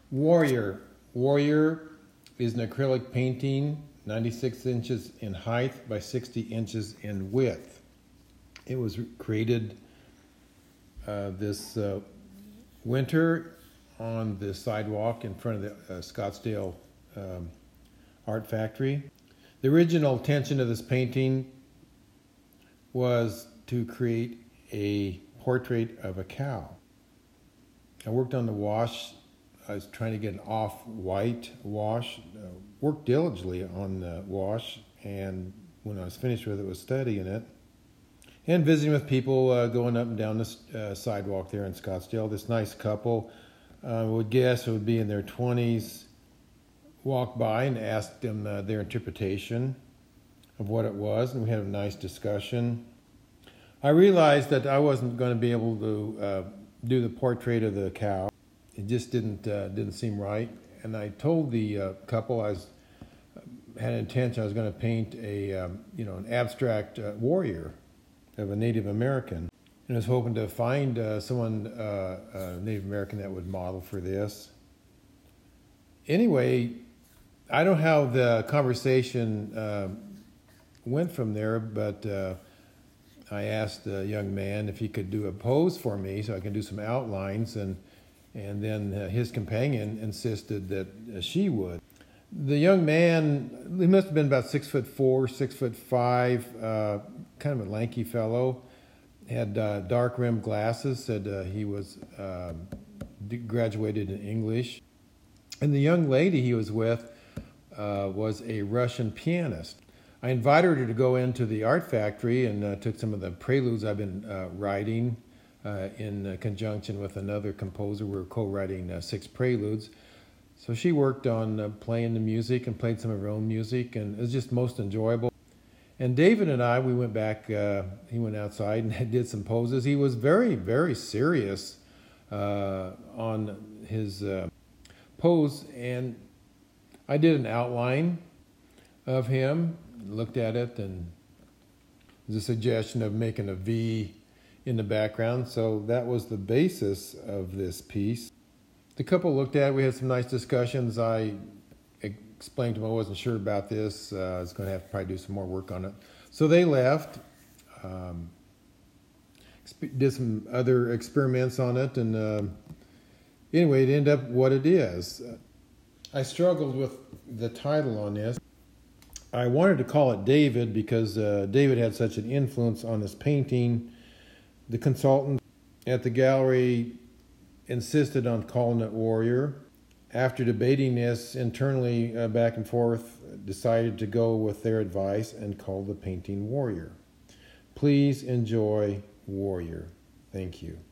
Warrior. Warrior is an acrylic painting, 96 inches in height by 60 inches in width. It was created this winter on the sidewalk in front of the Scottsdale Art Factory. The original intention of this painting was to create a portrait of a cow. I worked on the wash. I was trying to get an off-white wash, worked diligently on the wash, and when I was finished with it, was studying it and visiting with people going up and down the sidewalk there in Scottsdale. This nice couple, would guess would be in their 20s, walked by and asked them their interpretation of what it was, and we had a nice discussion. I realized that I wasn't going to be able to do the portrait of the cow. It just didn't seem right, and I told the couple had an intention. I was going to paint an abstract warrior of a Native American, and I was hoping to find someone Native American that would model for this. Anyway, I don't know how the conversation went from there, but I asked the young man if he could do a pose for me so I can do some outlines, and then his companion insisted that she would. The young man, he must have been about 6'4", 6'5", kind of a lanky fellow, had dark rimmed glasses, said he was graduated in English. And the young lady he was with was a Russian pianist. I invited her to go into the art factory and took some of the preludes I've been writing in conjunction with another composer. We were co-writing 6 preludes. So she worked on playing the music and played some of her own music, and it was just most enjoyable. And David and I, we went back, he went outside and did some poses. He was very, very serious on his pose, and I did an outline of him, looked at it, and there's a suggestion of making a V in the background. So that was the basis of this piece. The couple looked at it. We had some nice discussions. I explained to them I wasn't sure about this. I was going to have to probably do some more work on it. So they left, did some other experiments on it, and anyway, it ended up what it is. I struggled with the title on this. I wanted to call it David because David had such an influence on this painting. The consultant at the gallery insisted on calling it Warrior. After debating this internally back and forth, decided to go with their advice and call the painting Warrior. Please enjoy Warrior. Thank you.